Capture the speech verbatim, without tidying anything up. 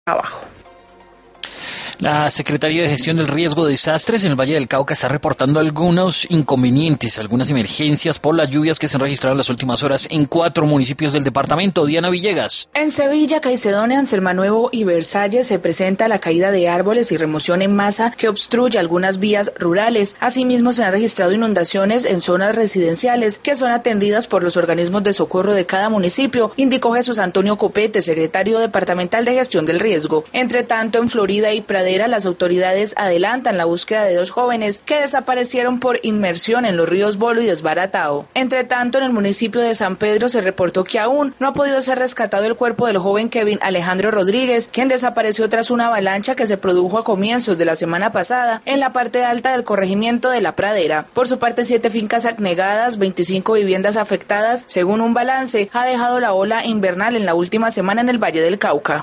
abajo. La Secretaría de Gestión del Riesgo de Desastres en el Valle del Cauca está reportando algunos inconvenientes, algunas emergencias por las lluvias que se han registrado en las últimas horas en cuatro municipios del departamento. Diana Villegas. En Sevilla, Caicedonia, Anselmanuevo y Versalles se presenta la caída de árboles y remoción en masa que obstruye algunas vías rurales. Asimismo, se han registrado inundaciones en zonas residenciales que son atendidas por los organismos de socorro de cada municipio, indicó Jesús Antonio Copete, secretario departamental de Gestión del Riesgo. Entre tanto, en Florida y Pradera, las autoridades adelantan la búsqueda de dos jóvenes que desaparecieron por inmersión en los ríos Bolo y Desbaratao. Entre tanto, en el municipio de San Pedro se reportó que aún no ha podido ser rescatado el cuerpo del joven Kevin Alejandro Rodríguez, quien desapareció tras una avalancha que se produjo a comienzos de la semana pasada en la parte alta del corregimiento de La Pradera. Por su parte, siete fincas anegadas, veinticinco viviendas afectadas, según un balance, ha dejado la ola invernal en la última semana en el Valle del Cauca.